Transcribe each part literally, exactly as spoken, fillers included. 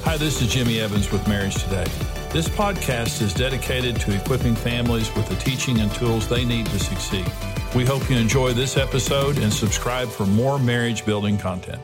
Hi, this is Jimmy Evans with Marriage Today. This podcast is dedicated to equipping families with the teaching and tools they need to succeed. We hope you enjoy this episode and subscribe for more marriage building content.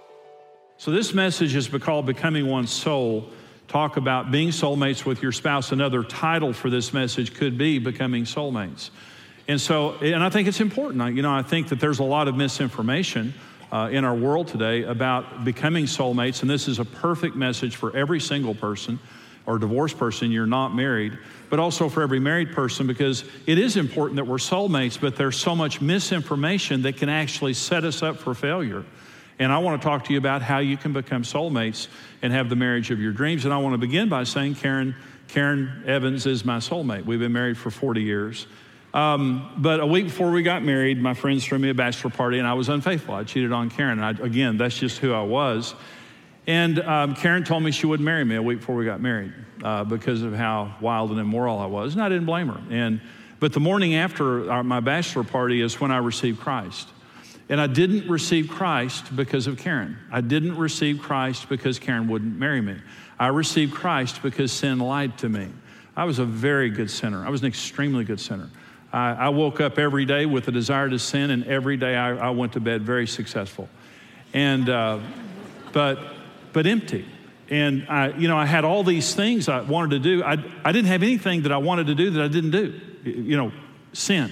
So this message is called Becoming One Soul. Talk about being soulmates with your spouse. Another title for this message could be Becoming Soulmates. And so, and I think it's important. You know, I think that there's a lot of misinformation uh, in our world today about becoming soulmates, and this is a perfect message for every single person or divorced person, you're not married, but also for every married person, because it is important that we're soulmates, but there's so much misinformation that can actually set us up for failure. And I want to talk to you about how you can become soulmates and have the marriage of your dreams. And I want to begin by saying Karen, Karen Evans is my soulmate. We've been married for forty years. Um, but a week before we got married, my friends threw me a bachelor party and I was unfaithful. I cheated on Karen. And I, again, that's just who I was. And um, Karen told me she wouldn't marry me a week before we got married uh, because of how wild and immoral I was. And I didn't blame her. And But the morning after our, my bachelor party is when I received Christ. And I didn't receive Christ because of Karen. I didn't receive Christ because Karen wouldn't marry me. I received Christ because sin lied to me. I was a very good sinner. I was an extremely good sinner. I, I woke up every day with a desire to sin, and every day I, I went to bed very successful. And, uh, but, but empty. And I, you know, I had all these things I wanted to do. I, I didn't have anything that I wanted to do that I didn't do, you know, sin.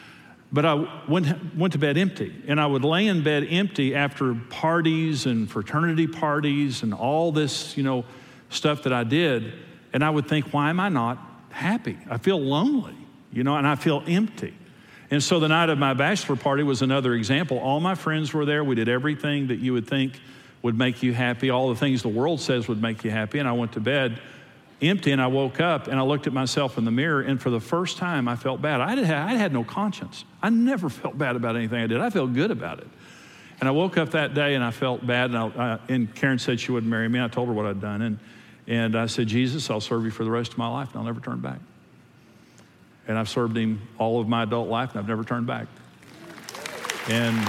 But I went, went to bed empty. And I would lay in bed empty after parties and fraternity parties and all this, you know, stuff that I did. And I would think, why am I not happy? I feel lonely, you know, and I feel empty. And so the night of my bachelor party was another example. All my friends were there. We did everything that you would think would make you happy, all the things the world says would make you happy. And I went to bed empty, and I woke up and I looked at myself in the mirror, and for the first time I felt bad. I, did have, I had no conscience. I never felt bad about anything I did. I felt good about it. And I woke up that day and I felt bad, and, I, I, and Karen said she wouldn't marry me. I told her what I'd done, and, and I said, Jesus, I'll serve you for the rest of my life, and I'll never turn back. And I've served him all of my adult life, and I've never turned back. And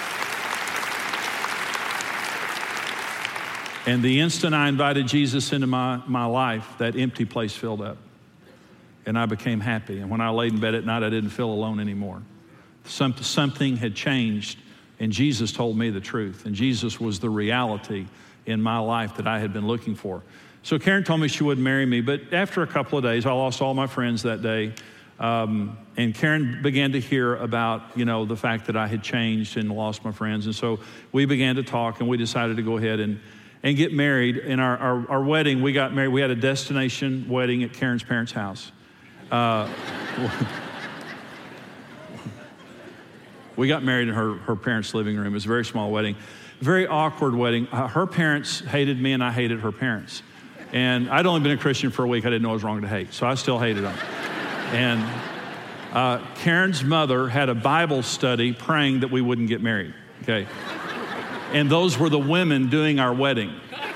And the instant I invited Jesus into my, my life, that empty place filled up. And I became happy. And when I laid in bed at night, I didn't feel alone anymore. Some, something had changed, and Jesus told me the truth. And Jesus was the reality in my life that I had been looking for. So Karen told me she wouldn't marry me, but after a couple of days, I lost all my friends that day. Um, and Karen began to hear about, you know, the fact that I had changed and lost my friends. And so we began to talk, and we decided to go ahead and and get married. In our, our, our wedding, we got married. We had a destination wedding at Karen's parents' house. Uh, we got married in her, her parents' living room. It was a very small wedding. Very awkward wedding. Uh, her parents hated me, and I hated her parents. And I'd only been a Christian for a week. I didn't know it was wrong to hate, so I still hated them. And uh, Karen's mother had a Bible study praying that we wouldn't get married, okay? And those were the women doing our wedding.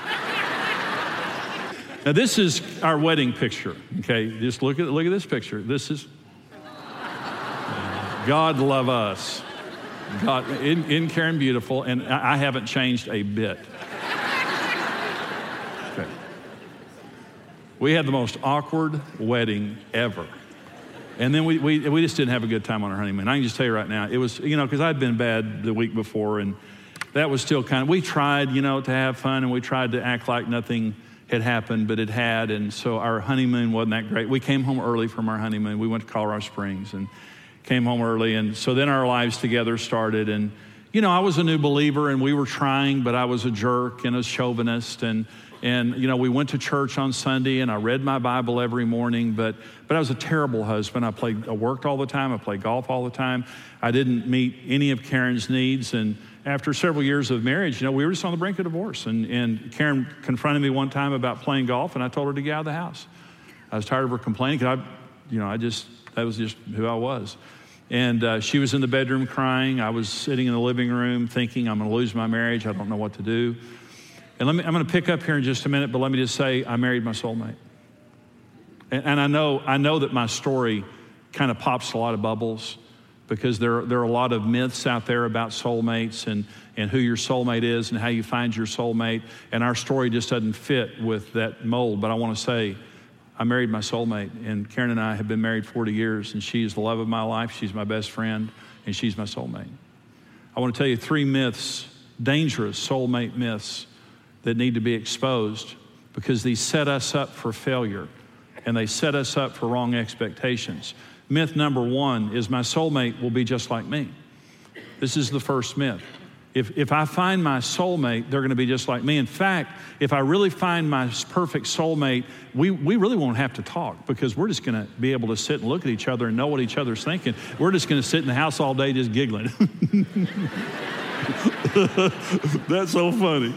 Now this is our wedding picture, okay? Just look at look at this picture. This is God love us. God, in, in Karen beautiful, and I haven't changed a bit. Okay. We had the most awkward wedding ever. And then we, we, we just didn't have a good time on our honeymoon. I can just tell you right now, it was, you know, because I'd been bad the week before, and that was still kind of, we tried, you know, to have fun, and we tried to act like nothing had happened, but it had, and so our honeymoon wasn't that great. We came home early from our honeymoon. We went to Colorado Springs and came home early, and so then our lives together started, and, you know, I was a new believer, and we were trying, but I was a jerk and a chauvinist, and, and you know, we went to church on Sunday, and I read my Bible every morning, but but I was a terrible husband. I played, I worked all the time. I played golf all the time. I didn't meet any of Karen's needs, and after several years of marriage, you know, we were just on the brink of divorce. And, and Karen confronted me one time about playing golf, and I told her to get out of the house. I was tired of her complaining, because I, you know, I just, that was just who I was. And uh, she was in the bedroom crying. I was sitting in the living room thinking, I'm going to lose my marriage. I don't know what to do. And let me, I'm going to pick up here in just a minute, but let me just say, I married my soulmate. And, and I know, I know that my story kind of pops a lot of bubbles. because there, there are a lot of myths out there about soulmates and, and who your soulmate is and how you find your soulmate. And our story just doesn't fit with that mold. But I want to say, I married my soulmate, and Karen and I have been married forty years, and she is the love of my life. She's my best friend, and she's my soulmate. I want to tell you three myths, dangerous soulmate myths that need to be exposed, because these set us up for failure, and they set us up for wrong expectations. Myth number one is my soulmate will be just like me. This is the first myth. If, if I find my soulmate, they're going to be just like me. In fact, if I really find my perfect soulmate, we, we really won't have to talk, because we're just going to be able to sit and look at each other and know what each other's thinking. We're just going to sit in the house all day just giggling. That's so funny.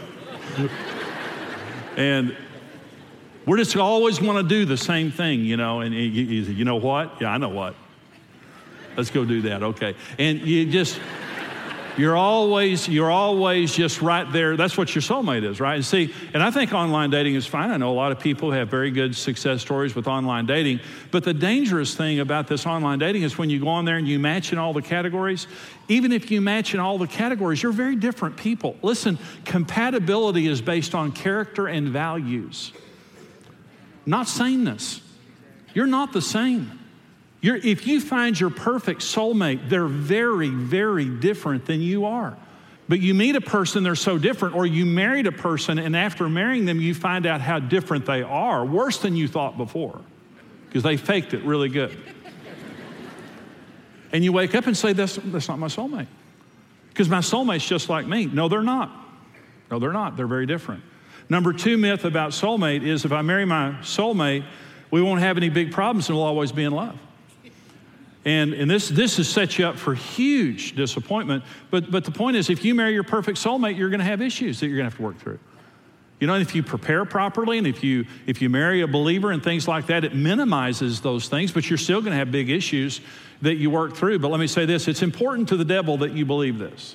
And we're just always want to do the same thing, you know, and you, you, you know what? Yeah, I know what. Let's go do that, okay. And you just, you're always, you're always just right there. That's what your soulmate is, right? And see, and I think online dating is fine. I know a lot of people have very good success stories with online dating, but the dangerous thing about this online dating is when you go on there and you match in all the categories, even if you match in all the categories, you're very different people. Listen, compatibility is based on character and values, not sameness. You're not the same. You're, if you find your perfect soulmate, they're very, very different than you are. But you meet a person, they're so different, or you married a person, and after marrying them, you find out how different they are, worse than you thought before, because they faked it really good. And you wake up and say, that's, that's not my soulmate, because my soulmate's just like me. No, they're not. No, they're not. They're very different. Number two myth about soulmate is if I marry my soulmate, we won't have any big problems and we'll always be in love. And, and this, this has set you up for huge disappointment. But, but the point is, if you marry your perfect soulmate, you're going to have issues that you're going to have to work through. You know, and if you prepare properly and if you, if you marry a believer and things like that, it minimizes those things, but you're still going to have big issues that you work through. But let me say this, it's important to the devil that you believe this.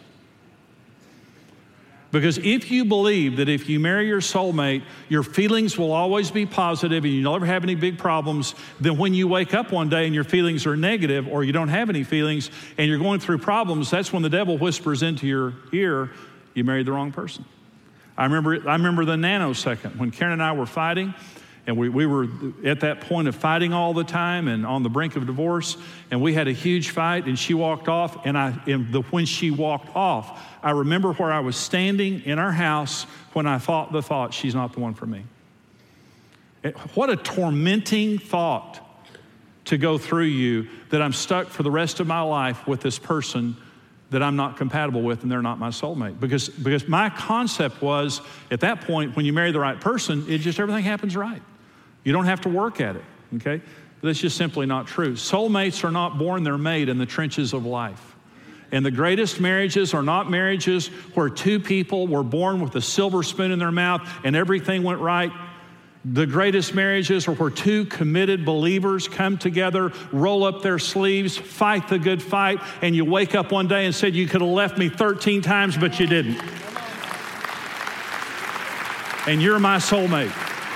Because if you believe that if you marry your soulmate, your feelings will always be positive and you never have any big problems, then when you wake up one day and your feelings are negative or you don't have any feelings and you're going through problems, that's when the devil whispers into your ear, you married the wrong person. I remember, I remember the nanosecond when Karen and I were fighting, and we, we were at that point of fighting all the time and on the brink of divorce, and we had a huge fight, and she walked off, and, I, and the, when she walked off, I remember where I was standing in our house when I thought the thought, she's not the one for me. It, what a tormenting thought to go through you, that I'm stuck for the rest of my life with this person that I'm not compatible with, and they're not my soulmate. Because, because my concept was, at that point, when you marry the right person, it just, everything happens right. You don't have to work at it, okay? But that's just simply not true. Soulmates are not born, they're made in the trenches of life. And the greatest marriages are not marriages where two people were born with a silver spoon in their mouth and everything went right. The greatest marriages are where two committed believers come together, roll up their sleeves, fight the good fight, and you wake up one day and said, you could have left me thirteen times, but you didn't. And you're my soulmate.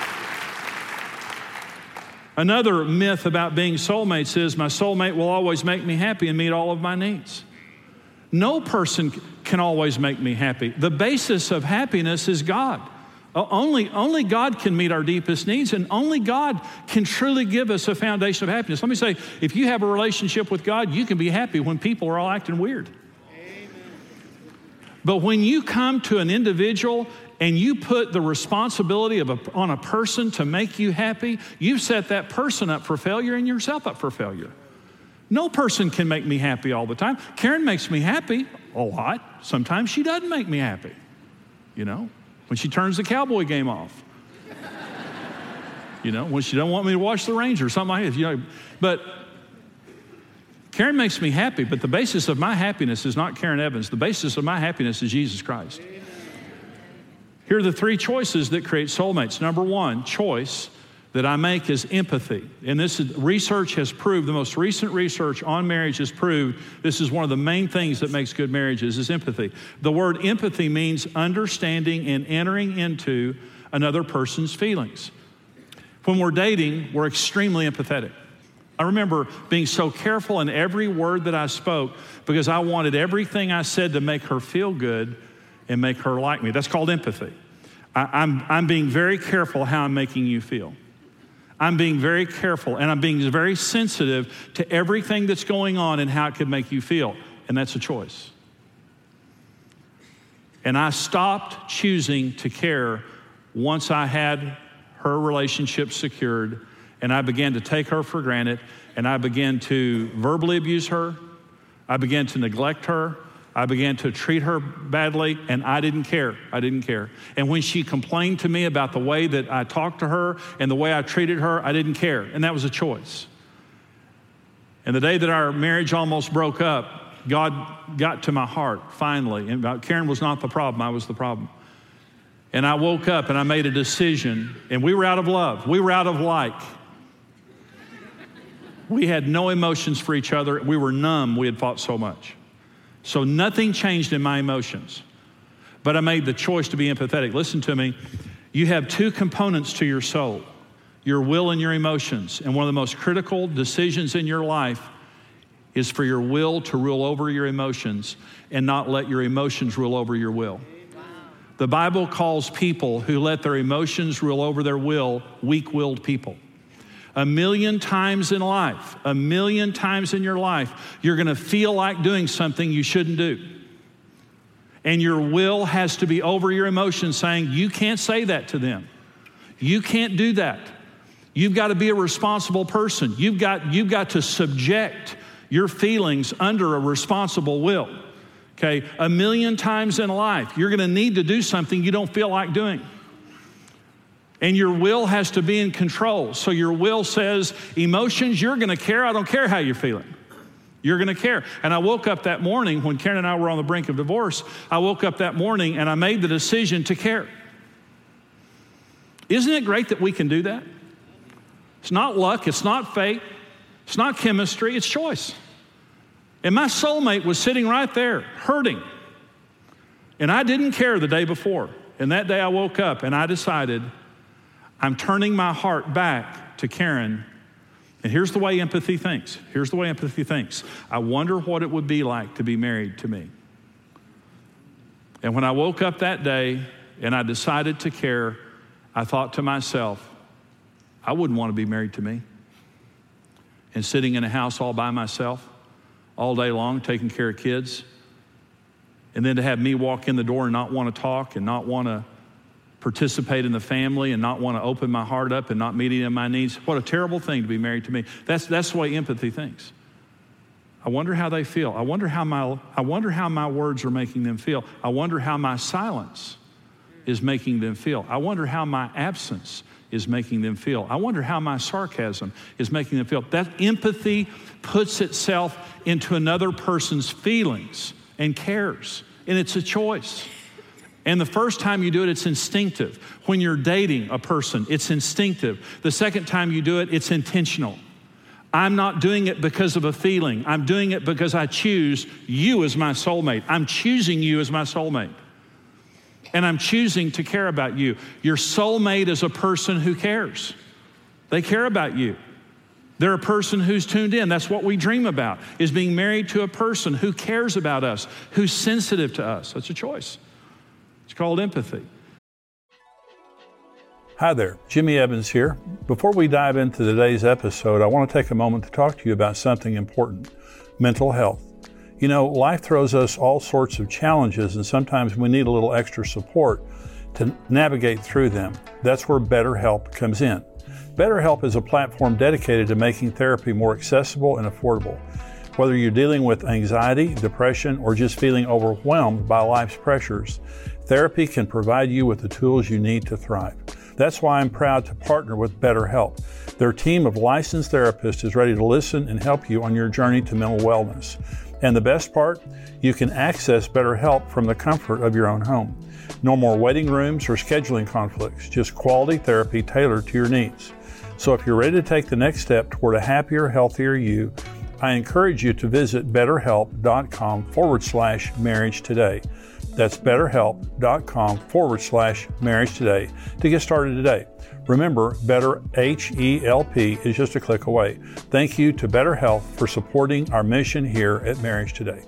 Another myth about being soulmates is my soulmate will always make me happy and meet all of my needs. No person can always make me happy. The basis of happiness is God. Only, only God can meet our deepest needs, and only God can truly give us a foundation of happiness. Let me say, if you have a relationship with God, you can be happy when people are all acting weird. Amen. But when you come to an individual and you put the responsibility of a, on a person to make you happy, you've set that person up for failure and yourself up for failure. No person can make me happy all the time. Karen makes me happy a lot. Sometimes she doesn't make me happy, you know, when she turns the Cowboy game off. You know, when she doesn't want me to watch the Rangers, something like that. You know, but Karen makes me happy, but the basis of my happiness is not Karen Evans. The basis of my happiness is Jesus Christ. Amen. Here are the three choices that create soulmates. Number one, choice that I make is empathy. And this is, research has proved, the most recent research on marriage has proved, this is one of the main things that makes good marriages is empathy. The word empathy means understanding and entering into another person's feelings. When we're dating, we're extremely empathetic. I remember being so careful in every word that I spoke because I wanted everything I said to make her feel good and make her like me. That's called empathy. I, I'm, I'm being very careful how I'm making you feel. I'm being very careful, and I'm being very sensitive to everything that's going on and how it could make you feel, and that's a choice. And I stopped choosing to care once I had her relationship secured, and I began to take her for granted, and I began to verbally abuse her. I began to neglect her. I began to treat her badly, and I didn't care. I didn't care. And when she complained to me about the way that I talked to her and the way I treated her, I didn't care, and that was a choice. And the day that our marriage almost broke up, God got to my heart, finally. And Karen was not the problem, I was the problem. And I woke up and I made a decision, and we were out of love. We were out of like. We had no emotions for each other. We were numb. We had fought so much. So nothing changed in my emotions. But I made the choice to be empathetic. Listen to me. You have two components to your soul, your will and your emotions. And one of the most critical decisions in your life is for your will to rule over your emotions and not let your emotions rule over your will. Wow. The Bible calls people who let their emotions rule over their will weak-willed people. A million times in life, a million times in your life, you're going to feel like doing something you shouldn't do. And your will has to be over your emotions, saying, you can't say that to them. You can't do that. You've got to be a responsible person. You've got, you've got to subject your feelings under a responsible will. Okay, a million times in life, you're going to need to do something you don't feel like doing. And your will has to be in control. So your will says, emotions, you're going to care. I don't care how you're feeling. You're going to care. And I woke up that morning when Karen and I were on the brink of divorce. I woke up that morning and I made the decision to care. Isn't it great that we can do that? It's not luck. It's not fate. It's not chemistry. It's choice. And my soulmate was sitting right there, hurting. And I didn't care the day before. And that day I woke up and I decided, I'm turning my heart back to Karen. And here's the way empathy thinks. Here's the way empathy thinks. I wonder what it would be like to be married to me. And when I woke up that day and I decided to care, I thought to myself, I wouldn't want to be married to me. And sitting in a house all by myself, all day long, taking care of kids. And then to have me walk in the door and not want to talk and not want to participate in the family and not want to open my heart up and not meet any of my needs. What a terrible thing to be married to me. That's, that's the way empathy thinks. I wonder how they feel. I wonder how my, I wonder how my words are making them feel. I wonder how my silence is making them feel. I wonder how my absence is making them feel. I wonder how my sarcasm is making them feel. That empathy puts itself into another person's feelings and cares, and it's a choice. And the first time you do it, it's instinctive. When you're dating a person, it's instinctive. The second time you do it, it's intentional. I'm not doing it because of a feeling. I'm doing it because I choose you as my soulmate. I'm choosing you as my soulmate. And I'm choosing to care about you. Your soulmate is a person who cares. They care about you. They're a person who's tuned in. That's what we dream about, is being married to a person who cares about us, who's sensitive to us. That's a choice. It's called empathy. Hi there, Jimmy Evans here. Before we dive into today's episode, I want to take a moment to talk to you about something important, mental health. You know, life throws us all sorts of challenges, and sometimes we need a little extra support to navigate through them. That's where BetterHelp comes in. BetterHelp is a platform dedicated to making therapy more accessible and affordable. Whether you're dealing with anxiety, depression, or just feeling overwhelmed by life's pressures, therapy can provide you with the tools you need to thrive. That's why I'm proud to partner with BetterHelp. Their team of licensed therapists is ready to listen and help you on your journey to mental wellness. And the best part, you can access BetterHelp from the comfort of your own home. No more waiting rooms or scheduling conflicts, just quality therapy tailored to your needs. So if you're ready to take the next step toward a happier, healthier you, I encourage you to visit betterhelp.com forward slash marriage today. That's betterhelp.com forward slash marriage today to get started today. Remember, Better H E L P is just a click away. Thank you to BetterHelp for supporting our mission here at Marriage Today.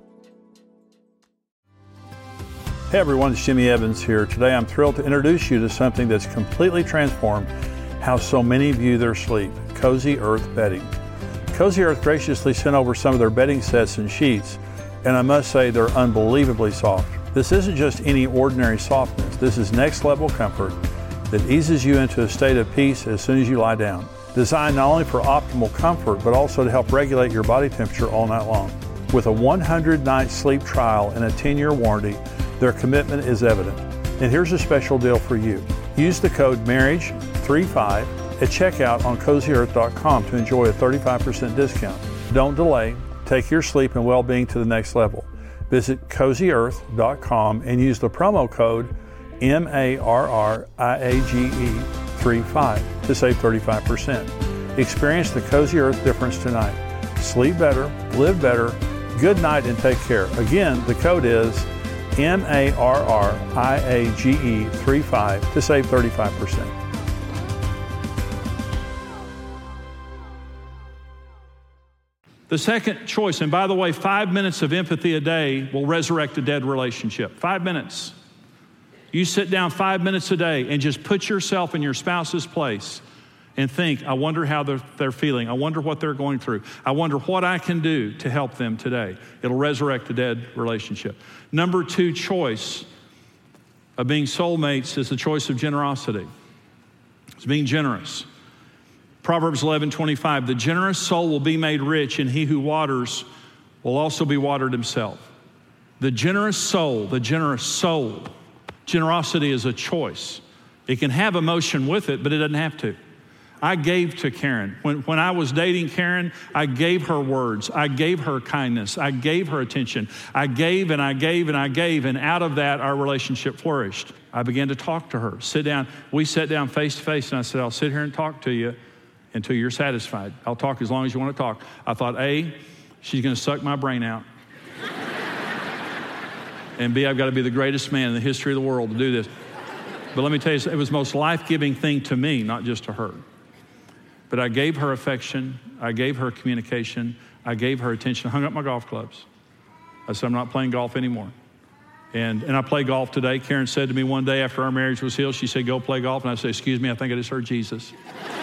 Hey everyone, it's Jimmy Evans here. Today I'm thrilled to introduce you to something that's completely transformed how so many view their sleep, Cozy Earth bedding. Cozy Earth graciously sent over some of their bedding sets and sheets, and I must say they're unbelievably soft. This isn't just any ordinary softness. This is next level comfort that eases you into a state of peace as soon as you lie down. Designed not only for optimal comfort, but also to help regulate your body temperature all night long. With a one hundred night sleep trial and a ten year warranty, their commitment is evident. And here's a special deal for you. Use the code marriage thirty-five at checkout on cozy earth dot com to enjoy a thirty-five percent discount. Don't delay. Take your sleep and well-being to the next level. Visit cozy earth dot com and use the promo code M A R R I A G E thirty-five to save thirty-five percent. Experience the Cozy Earth difference tonight. Sleep better, live better, good night, and take care. Again, the code is M A R R I A G E thirty-five to save thirty-five percent. The second choice, and by the way, five minutes of empathy a day will resurrect a dead relationship. Five minutes. You sit down five minutes a day and just put yourself in your spouse's place and think, I wonder how they're, they're feeling. I wonder what they're going through. I wonder what I can do to help them today. It'll resurrect a dead relationship. Number two choice of being soulmates is the choice of generosity. It's being generous. Proverbs eleven twenty-five, the generous soul will be made rich, and he who waters will also be watered himself. The generous soul, the generous soul. Generosity is a choice. It can have emotion with it, but it doesn't have to. I gave to Karen. When, when I was dating Karen, I gave her words. I gave her kindness. I gave her attention. I gave and I gave and I gave, and out of that, our relationship flourished. I began to talk to her, sit down. We sat down face to face, and I said, I'll sit here and talk to you until you're satisfied. I'll talk as long as you want to talk. I thought, A, she's going to suck my brain out. And B, I've got to be the greatest man in the history of the world to do this. But let me tell you, it was the most life-giving thing to me, not just to her. But I gave her affection. I gave her communication. I gave her attention. I hung up my golf clubs. I said, I'm not playing golf anymore. And, and I play golf today. Karen said to me one day after our marriage was healed, she said, go play golf. And I said, excuse me, I think I just heard Jesus.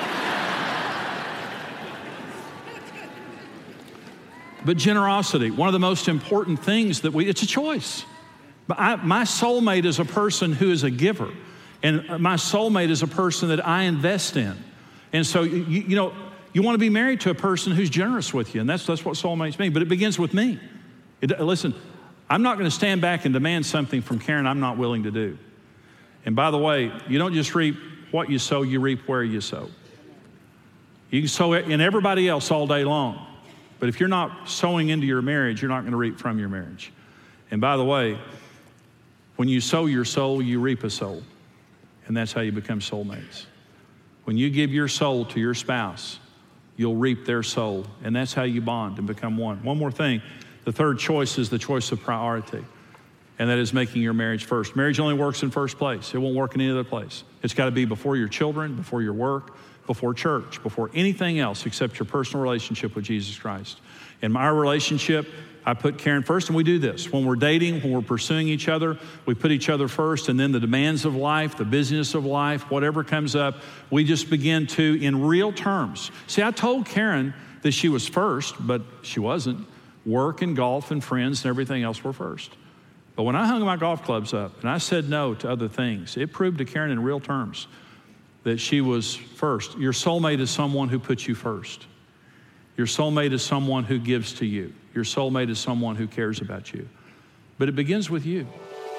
But generosity, one of the most important things that we, it's a choice. But I, my soulmate is a person who is a giver. And my soulmate is a person that I invest in. And so, you, you know, you want to be married to a person who's generous with you. And that's, that's what soulmates mean. But it begins with me. It, listen, I'm not going to stand back and demand something from Karen I'm not willing to do. And by the way, you don't just reap what you sow, you reap where you sow. You can sow in everybody else all day long. But if you're not sowing into your marriage, you're not going to reap from your marriage. And by the way, when you sow your soul, you reap a soul. And that's how you become soulmates. When you give your soul to your spouse, you'll reap their soul. And that's how you bond and become one. One more thing. The third choice is the choice of priority. And that is making your marriage first. Marriage only works in first place. It won't work in any other place. It's got to be before your children, before your work, before church, before anything else except your personal relationship with Jesus Christ. In my relationship, I put Karen first, and we do this. When we're dating, when we're pursuing each other, we put each other first, and then the demands of life, the busyness of life, whatever comes up, we just begin to, in real terms. See, I told Karen that she was first, but she wasn't. Work and golf and friends and everything else were first. But when I hung my golf clubs up and I said no to other things, it proved to Karen in real terms that she was first. Your soulmate is someone who puts you first. Your soulmate is someone who gives to you. Your soulmate is someone who cares about you. But it begins with you.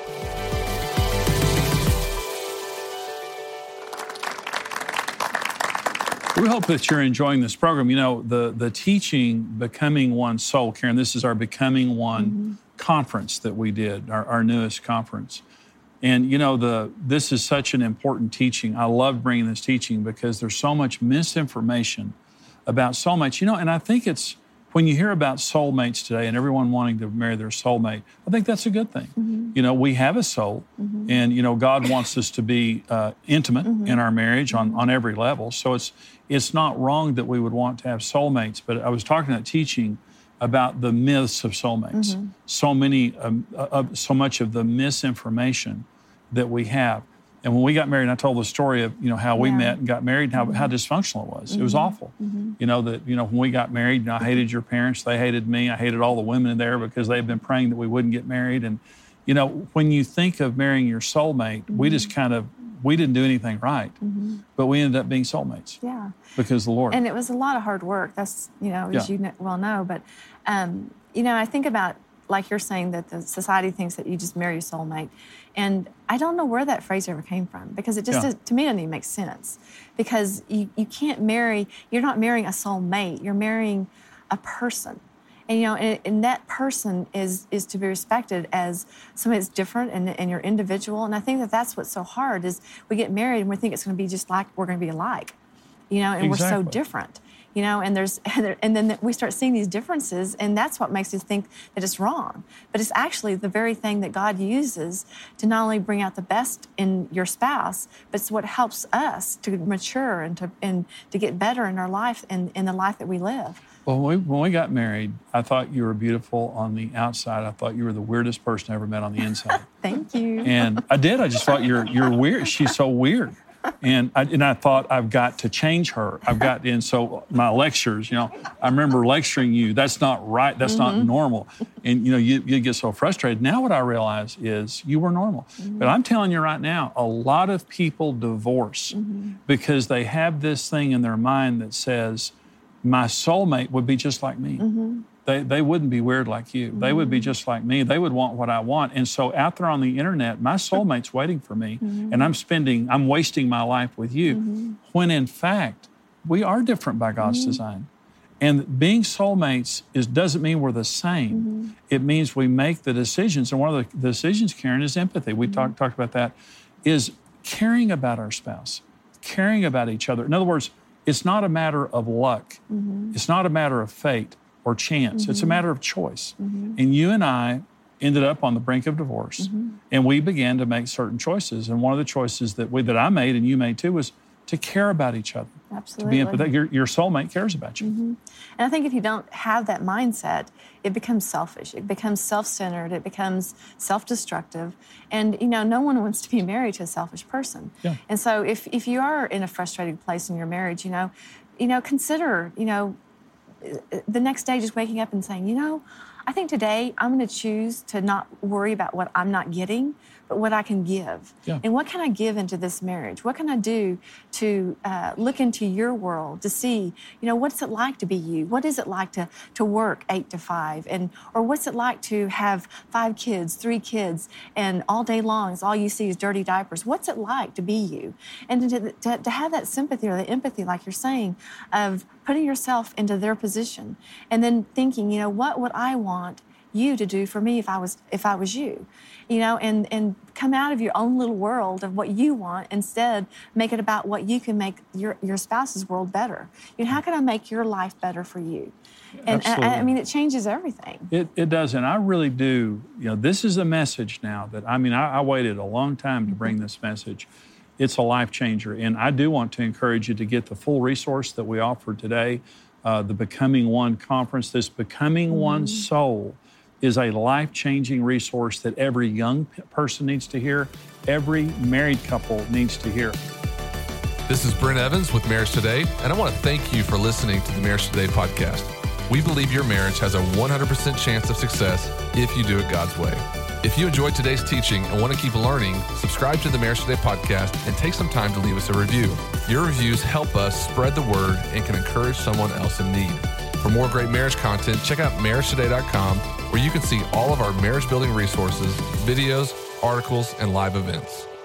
We hope that you're enjoying this program. You know, the, the teaching, Becoming One Soul, Karen, this is our Becoming One mm-hmm. conference that we did, our, our newest conference. And, you know, the this is such an important teaching. I love bringing this teaching because there's so much misinformation about soulmates. You know, and I think it's when you hear about soulmates today and everyone wanting to marry their soulmate, I think that's a good thing. Mm-hmm. You know, we have a soul, mm-hmm. and, you know, God wants us to be uh, intimate mm-hmm. in our marriage on, on every level. So it's it's not wrong that we would want to have soulmates. But I was talking at teaching about the myths of soulmates. Mm-hmm. So many, um, uh, so much of the misinformation that we have. And when we got married, and I told the story of, you know, how we yeah. met and got married and how, mm-hmm. how dysfunctional it was. Mm-hmm. It was awful. Mm-hmm. You know, that, you know, when we got married, you know, I hated your parents. They hated me. I hated all the women in there because they had been praying that we wouldn't get married. And, you know, when you think of marrying your soulmate, mm-hmm. we just kind of, we didn't do anything right, mm-hmm. but we ended up being soulmates. Yeah. Because of the Lord. And it was a lot of hard work. That's, you know, as yeah. you well know. But, um, you know, I think about, like you're saying, that the society thinks that you just marry your soulmate. And I don't know where that phrase ever came from, because it just, yeah. does, to me, doesn't even make sense. Because you, you can't marry, you're not marrying a soulmate, you're marrying a person. And, you know, and, and that person is is to be respected as somebody that's different and, and you're individual. And I think that that's what's so hard, is we get married and we think it's going to be just like, we're going to be alike, you know, and exactly. we're so different. You know, and there's, and then we start seeing these differences, and that's what makes us think that it's wrong. But it's actually the very thing that God uses to not only bring out the best in your spouse, but it's what helps us to mature and to and to get better in our life and in the life that we live. Well, when we, when we got married, I thought you were beautiful on the outside. I thought you were the weirdest person I ever met on the inside. Thank you. And I did. I just thought you're you're weird. She's so weird. And I, and I thought, I've got to change her. I've got, and so my lectures, you know, I remember lecturing you, that's not right, that's mm-hmm. not normal. And, you know, you, you get so frustrated. Now what I realize is you were normal. Mm-hmm. But I'm telling you right now, a lot of people divorce mm-hmm. because they have this thing in their mind that says, my soulmate would be just like me. Mm-hmm. They, they wouldn't be weird like you. Mm-hmm. They would be just like me. They would want what I want. And so out there on the internet, my soulmate's waiting for me, mm-hmm. and I'm spending, I'm wasting my life with you. Mm-hmm. When in fact, we are different by God's mm-hmm. design. And being soulmates is doesn't mean we're the same. Mm-hmm. It means we make the decisions. And one of the decisions, Karen, is empathy. We mm-hmm. talked talked about that, is caring about our spouse, caring about each other. In other words, it's not a matter of luck. Mm-hmm. It's not a matter of fate or chance. Mm-hmm. It's a matter of choice. Mm-hmm. And you and I ended up on the brink of divorce, mm-hmm. and we began to make certain choices. And one of the choices that we that I made and you made too was to care about each other. Absolutely. To be empathetic. Your, your soulmate cares about you. Mm-hmm. And I think if you don't have that mindset, it becomes selfish. It becomes self-centered. It becomes self-destructive. And, you know, no one wants to be married to a selfish person. Yeah. And so if, if you are in a frustrated place in your marriage, you know, you know, consider, you know, the next day just waking up and saying, you know, I think today I'm going to choose to not worry about what I'm not getting, but what I can give. Yeah. And what can I give into this marriage? What can I do to uh, look into your world to see, you know, what's it like to be you? What is it like to to work eight to five? And or what's it like to have five kids, three kids, and all day long is all you see is dirty diapers? What's it like to be you? And to, to, to have that sympathy or the empathy, like you're saying, of putting yourself into their position and then thinking, you know, what would I want you to do for me if I was if I was you, you know, and and come out of your own little world of what you want, instead make it about what you can make your your spouse's world better. You know, how can I make your life better for you? And I, I mean, it changes everything. It it does, and I really do. You know, this is a message now that I mean, I, I waited a long time to bring this message. It's a life changer, and I do want to encourage you to get the full resource that we offered today, uh, the Becoming One conference. This Becoming mm-hmm. One Soul is a life-changing resource that every young person needs to hear, every married couple needs to hear. This is Brent Evans with Marriage Today, and I want to thank you for listening to the Marriage Today podcast. We believe your marriage has a one hundred percent chance of success if you do it God's way. If you enjoyed today's teaching and want to keep learning, subscribe to the Marriage Today podcast and take some time to leave us a review. Your reviews help us spread the word and can encourage someone else in need. For more great marriage content, check out marriage today dot com, where you can see all of our marriage building resources, videos, articles, and live events.